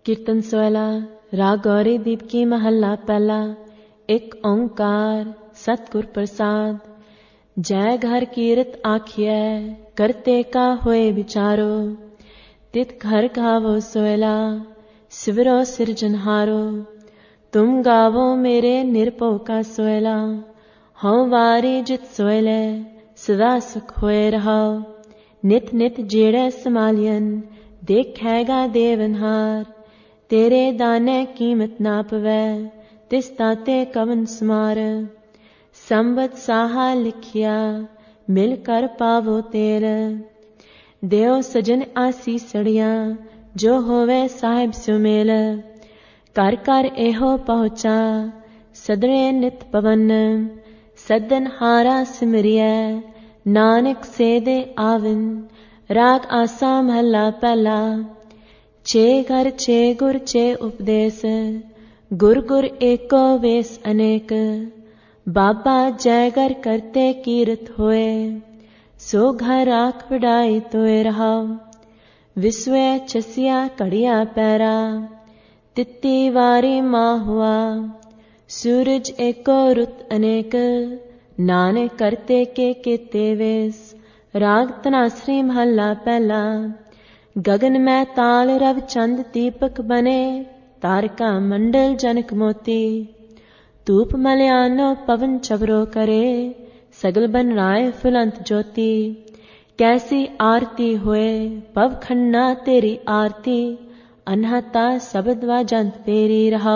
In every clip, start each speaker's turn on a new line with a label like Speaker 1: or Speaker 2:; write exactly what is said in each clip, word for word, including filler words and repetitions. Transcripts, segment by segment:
Speaker 1: कीर्तन सोहला राग गौरी दीप की महला पहला। एक ओंकार सतगुर प्रसाद। जय घर कीरत आखिए करते का होए विचारो। तित घर गावो सोहला सिवरो सिरजनहारो। तुम गावो मेरे निरपो का सोहला। हूँ वारी जित सोहले सदा सुख होए रहो। नित नित जेड़े समालियन देखेगा देवनहार। तेरे दाने कीमत ना पवै तिस ताते कवन समार। संबत साहा लिखिया मिल कर पावो तेल। देव सजन आसीसड़ियां जो होवे साहिब सुमेल। कर कर एहो पहुँचा सदने नित पवन। सदन हारा सिमरिया नानक से दे आवन। राग आसा महला पहला। चे घर चे गुर चे उपदेश गुर गुर एको वेस अनेक। बाबा जय घर करते कीरत होए सो घर राख वडाई तोए रहा। विश्वे चसिया कड़िया पैरा तित्ती वारी माँ हुआ। सूरज एको रुत अनेक नानक करते के केते वेस। राग तनासरी महला पहला। गगन में ताल रव चंद दीपक बने तारका मंडल जनक मोती। धूप मलयानो पवन चबरो करे सगल बन राय फुलंत ज्योति। कैसी आरती होए पव खन्ना तेरी आरती। अनहता शब्द व जंत तेरी रहा।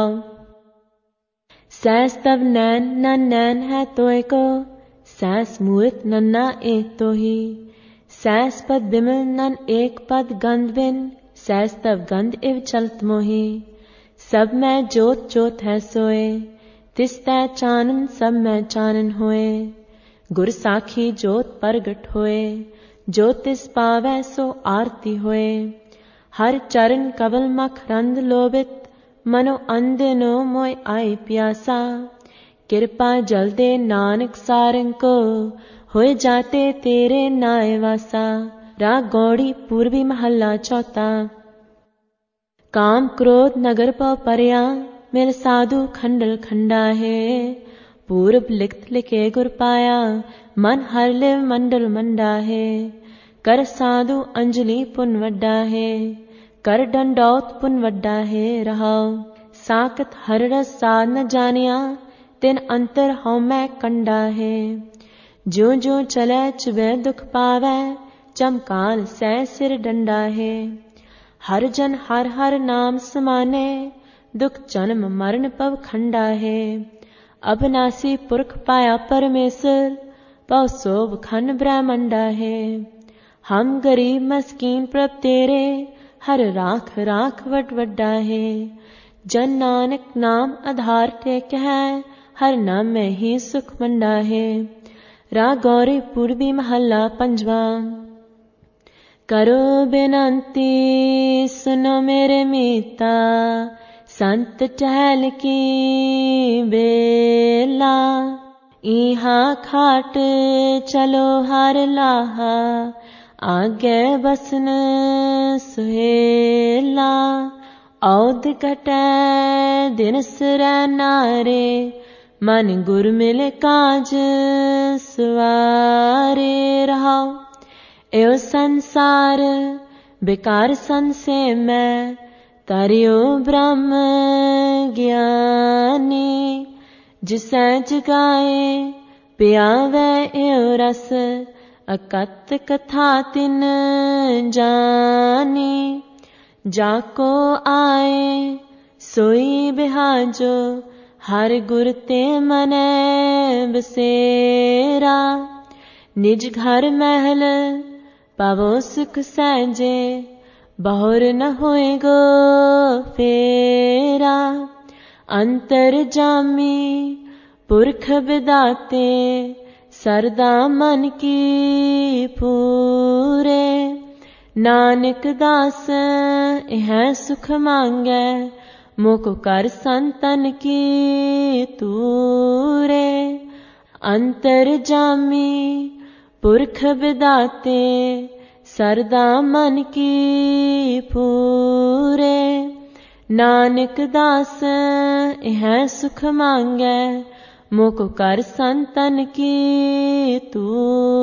Speaker 1: सैस तब नैन न नैन है तोय को सैस मूर्त नन्ना एक तो ही। सैस पद बिमल नन एक पद गंध बिन सैस तब गंध इव चलत मोही। सब में जोत जोत है सोए तिस तै चानन सब में चानन होए। गुर साखी जोत प्रगट होए जो तिस पावै सो आरती होए। हर चरण कवल मख रंद लोभित मनो अंधनो मोय आई प्यासा। कृपा जल दे नानक सारंग को होए जाते तेरे नाय वासा। राग गौड़ी पूर्वी महला चौथा। काम क्रोध नगर पव परया मिल साधु खंडल खंडा है। पूर्व लिखत लिखे गुर पाया मन हर लिव मंडल मंडा है। कर साधु अंजलि पुन वड्डा है कर डंडौत पुन वड्डा है रहा। साकत हर रस साध न जानिया तिन अंतर हौ मैं कंडा है। ज्यो ज्यो चलै चुबे दुख पावै चमकाल सै सिर डंडा है। हर जन हर हर नाम समाने दुख जन्म मरण पव खंडा है। अबनासी पुरख पाया परमेश्वर पव सोभ खन ब्रह्मंडा है। हम गरीब मस्कीन प्रभ तेरे हर राख राख वट वड्डा है। जन नानक नाम आधार टेक है हर नाम में ही सुख मंडा है। राग गौरी पूर्वी महला पंजवा। करो बेनंती सुनो मेरे मीता संत टहल की बेला। इहा खाट चलो हर लाहा आगे बसन सुहेला। औद कटै दिन सिरै नारे मन गुर मिल काज सवारे रहा। एओ संसार बेकार संसे मैं तारियो ब्रह्म ज्ञानी। जिसै जगाए पियावै एओ रस अकत कथा तिन जानी। जाको आए सोई बिहाजो हर गुर ते मनै बसेरा। निज घर महल पावो सुख सहजे बहुर न होए गो फेरा। अंतर जामी पुरख बिदाते सरदा मन की पूरे। नानक दास यह सुख मांगै मोको कर संतन की तूरे। अंतर जामी पुरख बिदाते सरदा मन की पूरे। नानक दास यह सुख मांगै, मोको कर संतन की तू